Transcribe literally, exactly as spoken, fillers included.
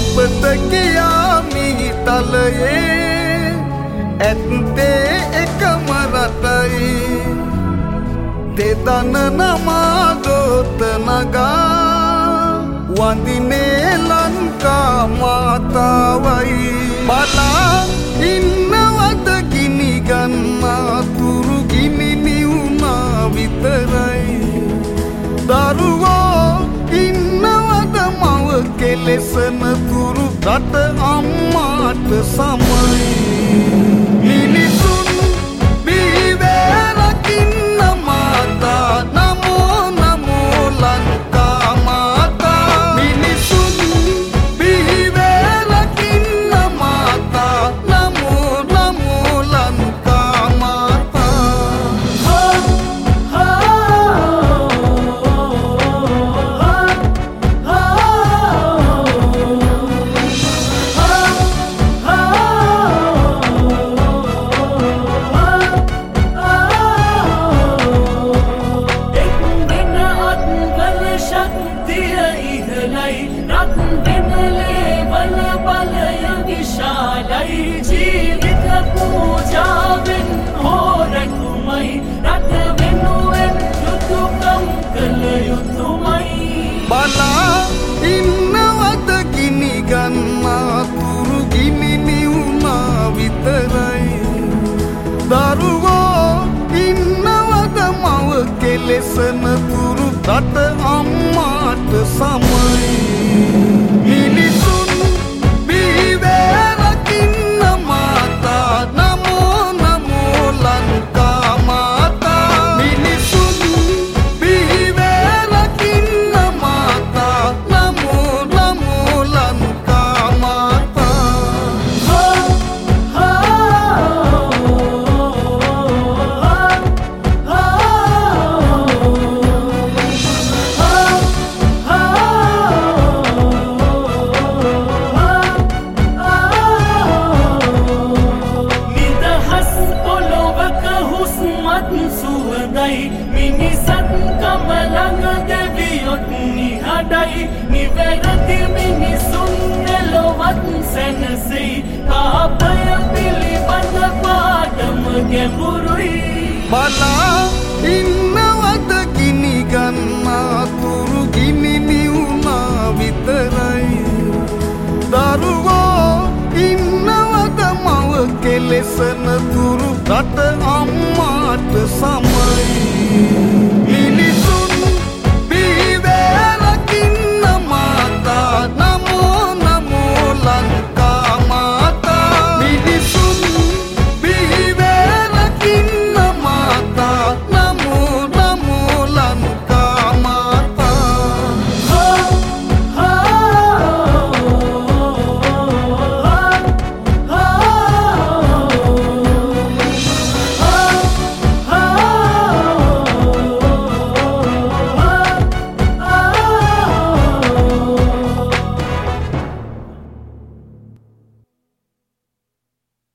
අපට කියා මිහිතලයේ ඇත්තේ එකම රටයි දෙදන නමා දොත නගා වඳිනේ ලංකා මාතාවයි බලා ඉන්නවද ගිනි ගන්නා තුරු ගිනි නිවුනා විතරයි දරුවෝ ඉන්නවද මව කෙලෙසන තුරු රට අම්මාට සමයි මිනිසුන් බිහිවේ රකින්න මාතා නමෝ නමෝ ලංකා මාතා මිනිසුන් බිහිවේ රකින්න මාතා නමෝ නමෝ ලංකා මාතා ජීවිත පූජාවෙන් හෝරකුමයි රට වෙනුවෙන් යුතුකම් කළ යුතුමයි බලා ඉන්නවද ගිනි ගන්නා තුරු ගිනි නිවුනා විතරයි දරුවෝ ඉන්නවද මව කෙලෙසන තුරු රට අම්මාට සමයි මිනිසුන් බිහිවේ රකින්න මාතා නමෝ නමෝ ලංකා මාතා මිනිසුන් බිහිවේ රකින්න මාතා නමෝ නමෝ ලංකා මාතා මිනිසත් කමලඟ දෙවියොත් නිහඬයි නිවැරදි මිනිසුන් එලොවත් සැනසෙයි පාපය පිළිබඳ පාඩම ගැඹුරුයි බලා ඉන්නවද ගිනි ගන්නා තුරු ගිනි නිවුනා විතරයි දරුවෝ ඉන්නවද මව කෙලෙසන තුරු රට අම්මාට සමයි